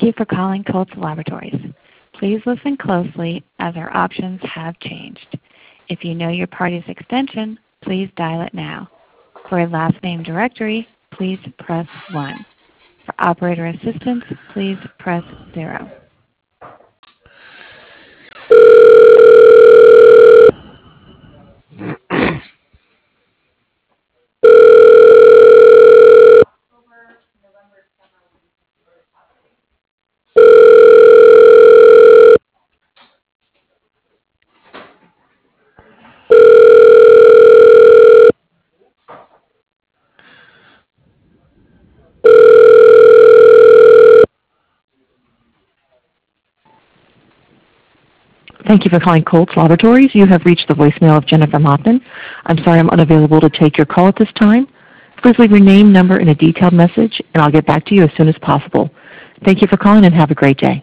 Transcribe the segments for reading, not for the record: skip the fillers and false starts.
you for calling Colts Laboratories. Please listen closely as our options have changed. If you know your party's extension, please dial it now. For a last name directory, please press 1. For operator assistance, please press 0. Thank you for calling Colts Laboratories. You have reached the voicemail of Jennifer Mothman. I'm sorry I'm unavailable to take your call at this time. Please leave your name, number, and a detailed message, and I'll get back to you as soon as possible. Thank you for calling and have a great day.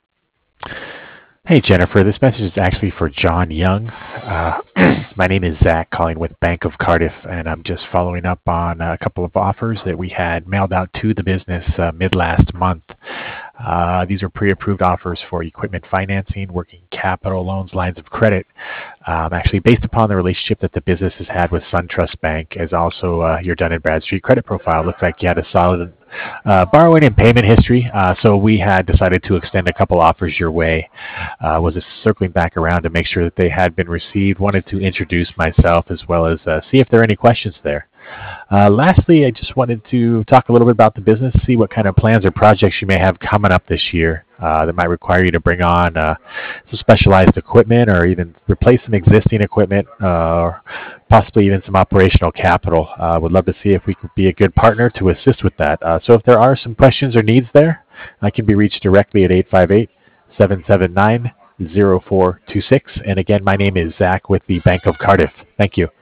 Hey Jennifer, this message is actually for John Young. My name is Zach, calling with Bank of Cardiff, and I'm just following up on a couple of offers that we had mailed out to the business mid-last month. These are pre-approved offers for equipment financing, working capital loans, lines of credit, actually based upon the relationship that the business has had with SunTrust Bank, as also your Dun & Bradstreet credit profile. Looks like you had a solid borrowing and payment history, so we had decided to extend a couple offers your way. Was just circling back around to make sure that they had been received. Wanted to introduce myself as well as see if there are any questions there. Lastly, I just wanted to talk a little bit about the business, see what kind of plans or projects you may have coming up this year that might require you to bring on some specialized equipment or even replace some existing equipment or possibly even some operational capital. Would love to see if we could be a good partner to assist with that. So if there are some questions or needs there, I can be reached directly at 858-779-0426. And again, my name is Zach with the Bank of Cardiff. Thank you.